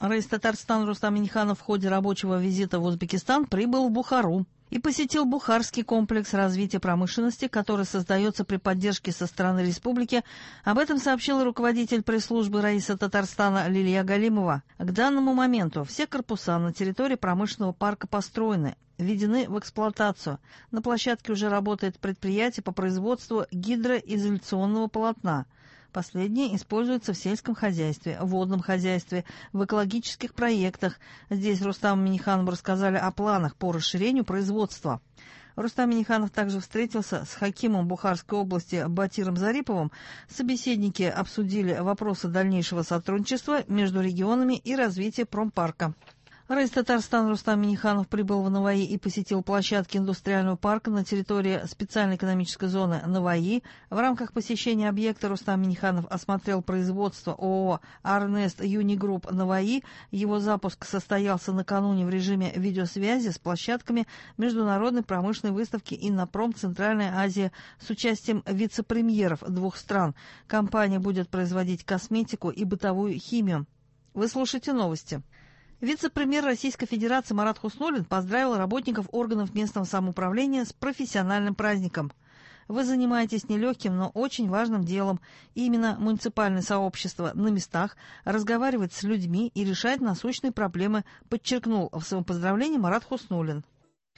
Раис Татарстана Рустам Минниханов в ходе рабочего визита в Узбекистан прибыл в Бухару и посетил Бухарский комплекс развития промышленности, который создается при поддержке со стороны республики. Об этом сообщил руководитель пресс-службы Раиса Татарстана Лилия Галимова. К данному моменту все корпуса на территории промышленного парка построены, введены в эксплуатацию. На площадке уже работает предприятие по производству гидроизоляционного полотна. Последнее используется в сельском хозяйстве, в водном хозяйстве, в экологических проектах. Здесь Рустаму Минниханову рассказали о планах по расширению производства. Рустам Минниханов также встретился с хакимом Бухарской области Батиром Зариповым. Собеседники обсудили вопросы дальнейшего сотрудничества между регионами и развития промпарка. Раис Татарстана Рустам Минниханов прибыл в Наваи и посетил площадки индустриального парка на территории специальной экономической зоны Наваи. В рамках посещения объекта Рустам Минниханов осмотрел производство ООО «Арнест Юнигрупп» Наваи. Его запуск состоялся накануне в режиме видеосвязи с площадками Международной промышленной выставки «Иннопром. Центральная Азия» с участием вице-премьеров двух стран. Компания будет производить косметику и бытовую химию. Вы слушаете новости. Вице-премьер Российской Федерации Марат Хуснуллин поздравил работников органов местного самоуправления с профессиональным праздником. Вы занимаетесь нелегким, но очень важным делом. И именно муниципальное сообщество на местах разговаривает с людьми и решает насущные проблемы, подчеркнул в своем поздравлении Марат Хуснуллин.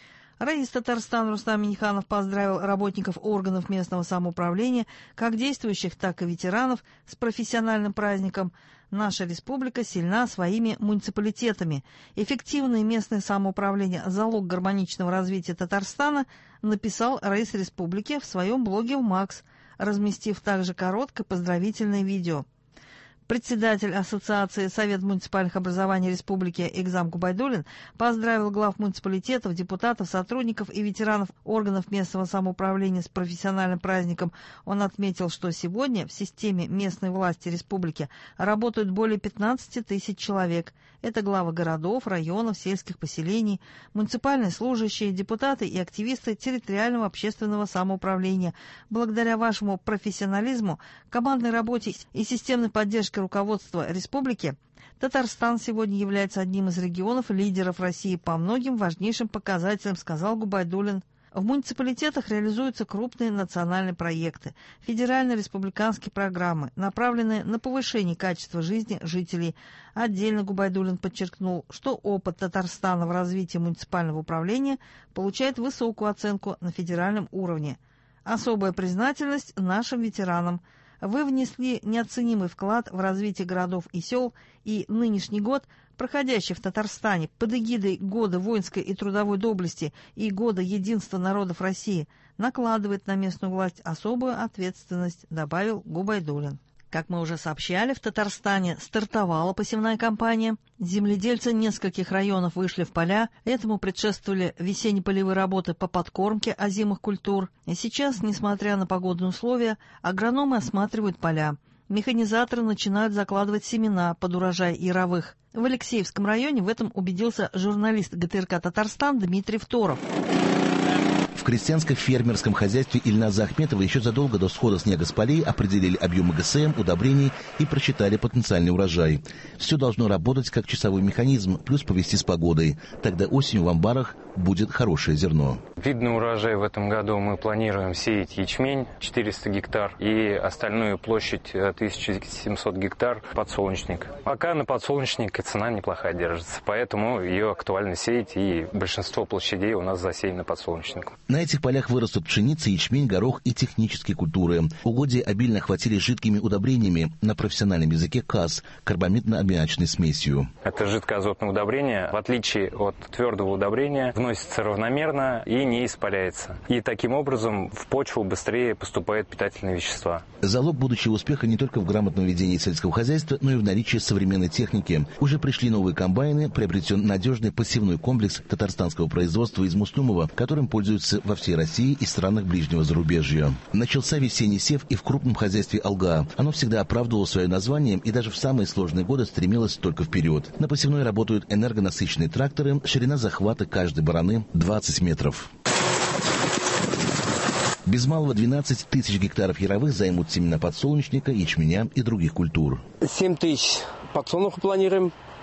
Раис Татарстана Рустам Минниханов поздравил работников органов местного самоуправления, как действующих, так и ветеранов, с профессиональным праздником. Наша республика сильна своими муниципалитетами. Эффективное местное самоуправление – залог гармоничного развития Татарстана, написал раис республики в своем блоге в МАКС, разместив также короткое поздравительное видео. Председатель Ассоциации Совет муниципальных образований Республики Игзам Губайдуллин поздравил глав муниципалитетов, депутатов, сотрудников и ветеранов органов местного самоуправления с профессиональным праздником. Он отметил, что сегодня в системе местной власти республики работают более 15 тысяч человек. Это главы городов, районов, сельских поселений, муниципальные служащие, депутаты и активисты территориального общественного самоуправления. Благодаря вашему профессионализму, командной работе и системной поддержке руководства республики, Татарстан сегодня является одним из регионов-лидеров России по многим важнейшим показателям, сказал Губайдуллин. В муниципалитетах реализуются крупные национальные проекты, федерально-республиканские программы, направленные на повышение качества жизни жителей. Отдельно Губайдуллин подчеркнул, что опыт Татарстана в развитии муниципального управления получает высокую оценку на федеральном уровне. Особая признательность нашим ветеранам. Вы внесли неоценимый вклад в развитие городов и сел, и нынешний год, проходящий в Татарстане под эгидой Года воинской и трудовой доблести и Года единства народов России, накладывает на местную власть особую ответственность, добавил Губайдуллин. Как мы уже сообщали, в Татарстане стартовала посевная кампания. Земледельцы нескольких районов вышли в поля. Этому предшествовали весенне-полевые работы по подкормке озимых культур. И сейчас, несмотря на погодные условия, агрономы осматривают поля. Механизаторы начинают закладывать семена под урожай яровых. В Алексеевском районе в этом убедился журналист ГТРК «Татарстан» Дмитрий Второв. В крестьянско-фермерском хозяйстве Ильназа Ахметова еще задолго до схода снега с полей определили объемы ГСМ, удобрений и просчитали потенциальный урожай. Все должно работать как часовой механизм, плюс повести с погодой. Тогда осенью в амбарах будет хорошее зерно. Видный урожай в этом году мы планируем сеять ячмень 400 гектар и остальную площадь 1700 гектар подсолнечник. Пока на подсолнечник цена неплохая держится, поэтому ее актуально сеять, и большинство площадей у нас засеяно подсолнечником. На этих полях вырастут пшеница, ячмень, горох и технические культуры. Угодья обильно охватили жидкими удобрениями, на профессиональном языке КАС, карбамидно-аммиачной смесью. Это жидкоазотное удобрение, в отличие от твердого удобрения, вносится равномерно и не испаряется. И таким образом в почву быстрее поступают питательные вещества. Залог будущего успеха не только в грамотном ведении сельского хозяйства, но и в наличии современной техники. Уже пришли новые комбайны, приобретен надежный посевной комплекс татарстанского производства из Муснумова, которым пользуются во всей России и странах ближнего зарубежья. Начался весенний сев и в крупном хозяйстве «Алга». Оно всегда оправдывало свое название и даже в самые сложные годы стремилось только вперед. На посевной работают энергонасыщенные тракторы, ширина захвата каждой бараны 20 метров. Без малого 12 тысяч гектаров яровых займут семена подсолнечника, ячменя и других культур. 7 тысяч подсолнуха планируем,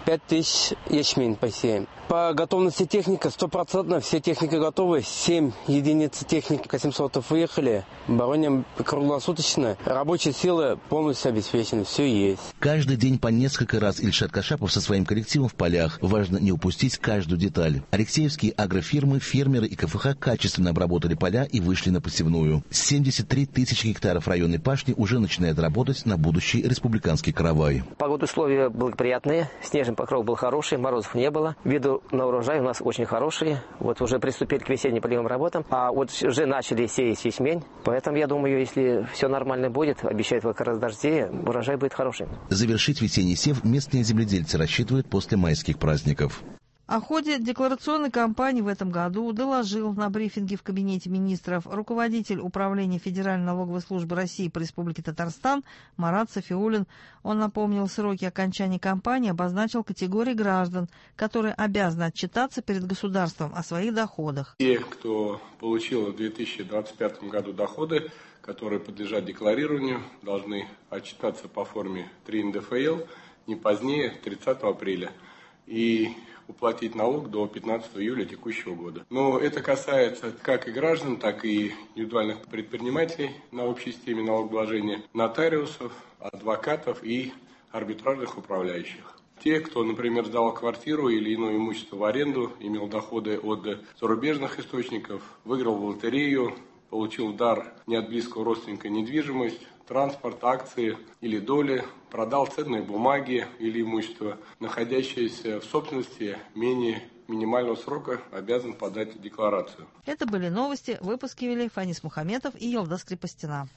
5000 ячмень посеем. По готовности техника 100%, все техники готовы. 7 единиц техники 800 выехали. Бороним круглосуточно. Рабочая сила полностью обеспечена, все есть. Каждый день по несколько раз Ильшат Кашапов со своим коллективом в полях. Важно не упустить каждую деталь. Алексеевские агрофирмы, фермеры и КФХ качественно обработали поля и вышли на посевную. 73 тысячи гектаров районной пашни уже начинает работать на будущий республиканский каравай. Погодные условия благоприятные, снежный покров был хороший, морозов не было. Виды на урожай у нас очень хорошие. Вот уже приступили к весенним полевым работам, а вот уже начали сеять ячмень. Поэтому я думаю, если все нормально будет, обещают вот как раз дождей, урожай будет хороший. Завершить весенний сев местные земледельцы рассчитывают после майских праздников. О ходе декларационной кампании в этом году доложил на брифинге в Кабинете министров руководитель Управления Федеральной налоговой службы России по Республике Татарстан Марат Сафиуллин. Он напомнил сроки окончания кампании, обозначил категории граждан, которые обязаны отчитаться перед государством о своих доходах. Те, кто получил в 2025 году доходы, которые подлежат декларированию, должны отчитаться по форме 3 НДФЛ не позднее 30 апреля. И уплатить налог до 15 июля текущего года. Но это касается как и граждан, так и индивидуальных предпринимателей на общей системе налогообложения, нотариусов, адвокатов и арбитражных управляющих. Те, кто, например, сдал квартиру или иное имущество в аренду, имел доходы от зарубежных источников, выиграл в лотерею, получил в дар не от близкого родственника недвижимость, транспорт, акции или доли, продал ценные бумаги или имущество, находящееся в собственности менее минимального срока, обязан подать декларацию. Это были новости. Выпуски вели Фанис Мухаметов и Елдас Крепостина.